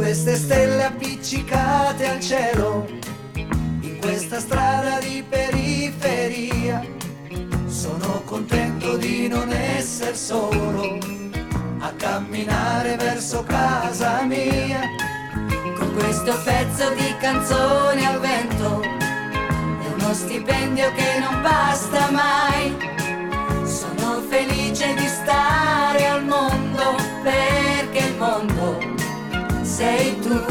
queste stelle appiccicate al cielo, in questa strada di periferia, sono contento di non essere solo a camminare verso casa mia. Con questo pezzo di canzone al vento e uno stipendio che non basta mai, sono felice di stare al mondo, perché il mondo sei tu.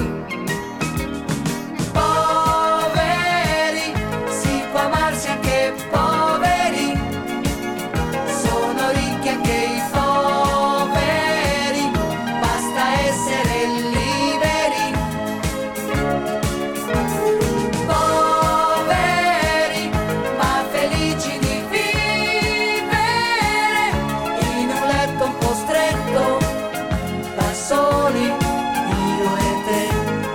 Poveri, si può amarsi anche poveri, sono ricchi anche i poveri, basta essere liberi. Poveri, ma felici di vivere in un letto un po' stretto, da soli io e te.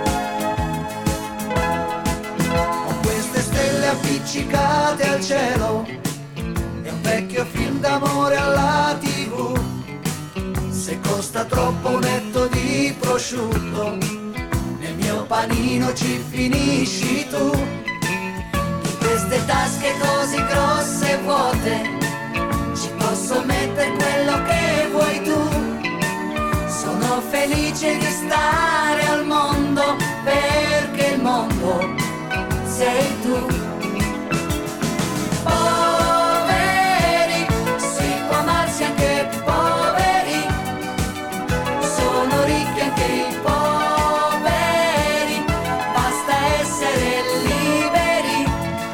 Ho queste stelle appiccicate al cielo e un vecchio film d'amore alla TV. Se costa troppo un etto di prosciutto, nel mio panino ci finisci tu. In queste tasche così grosse e vuote ci posso mettere quello che vuoi tu. Sono felice di stare al mondo, perché il mondo sei tu. Poveri, si può amarsi anche poveri, sono ricchi anche i poveri, basta essere liberi.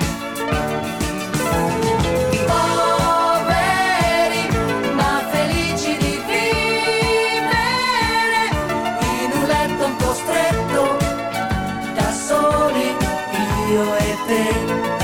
Poveri, ma felici di vivere in un letto un po' stretto, da soli io e te.